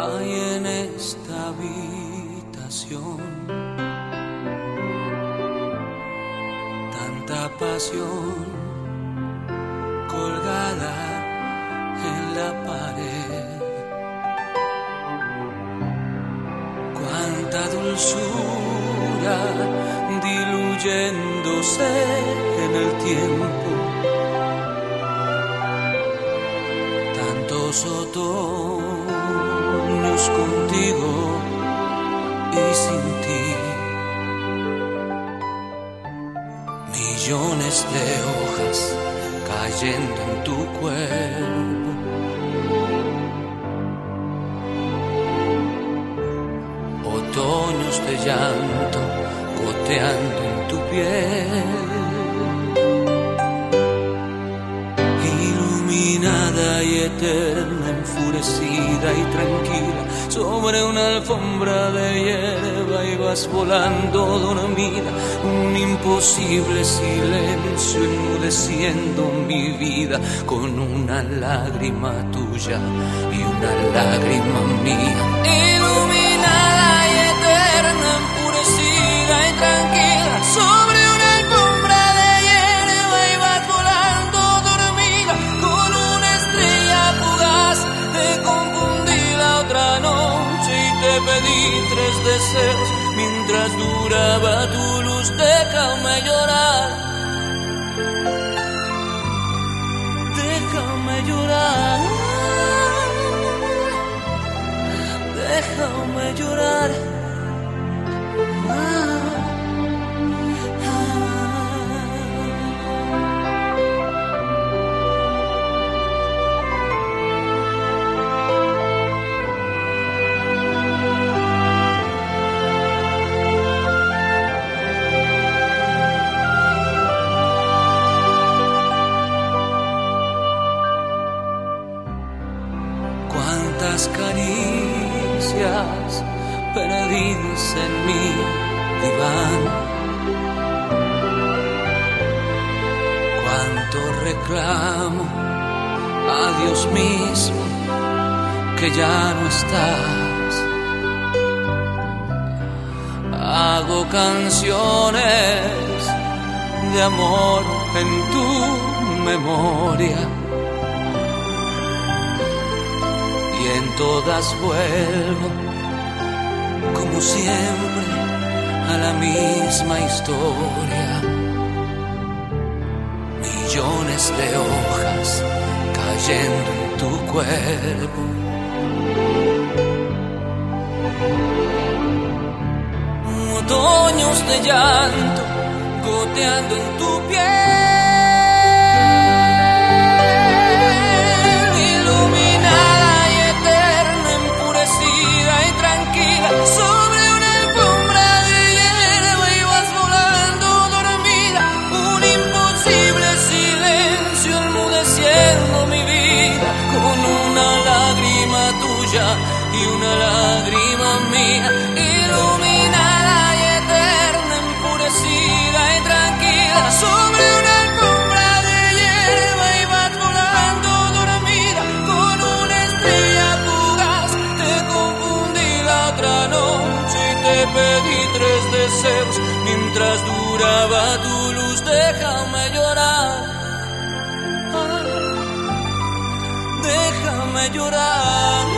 hay en esta habitación. Tanta pasión colgada en la pared. Cuánta dulzura diluyéndose en el tiempo. Tantos otoños contigo y sin ti. Millones de hojas cayendo en tu cuerpo. Otoños de llanto goteando en tu piel. Iluminada y eterna, enfurecida y tranquila, sobre una alfombra de hierba ibas volando dormida. Un imposible silencio enmudeciendo mi vida, con una lágrima tuya y una lágrima mía. Iluminada y eterna, enfurecida y tranquila, sobre una alfombra de hierba ibas volando dormida. Con una estrella fugaz te confundí la otra noche y te pedí 3 deseos. Mientras duraba tu luz, déjame llorar. Déjame llorar. Déjame llorar. Cuántas caricias perdidas en mi diván. Cuánto reclamo a Dios mismo que ya no estás. Hago canciones de amor en tu memoria. Y en todas vuelvo, como siempre, a la misma historia. Millones de hojas cayendo en tu cuerpo. Otoños de llanto goteando en tu piel. Sobre una alfombra de hierba ibas volando dormida. Un imposible silencio enmudeciendo mi vida, con una lágrima tuya y una lágrima mía. Iluminada y eterna, enfurecida y tranquila, sobre una alfombra de hierba ibas volando dormida. Con una estrella fugaz te confundí la otra noche y te pedí 3 deseos. Mientras duraba tu luz, déjame llorar. Déjame llorar.